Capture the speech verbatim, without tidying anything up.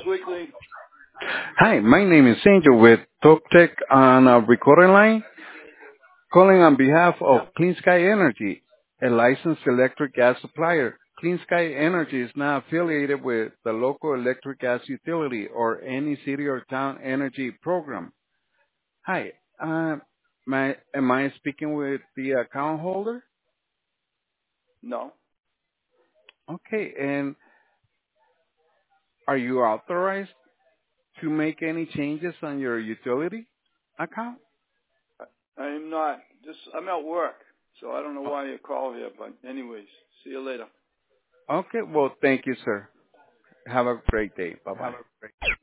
Weekly. Hi, my name is Angel with TalkTech on a recording line, calling on behalf of Clean Sky Energy, a licensed electric gas supplier. Clean Sky Energy is not affiliated with the local electric gas utility or any city or town energy program. Hi, uh, my, am I speaking with the account holder? No. Okay, and are you authorized to make any changes on your utility account? I am not. Just I'm at work, so I don't know O- why you called here. But anyways, see you later. Okay, well, thank you, sir. Have a great day. Bye-bye.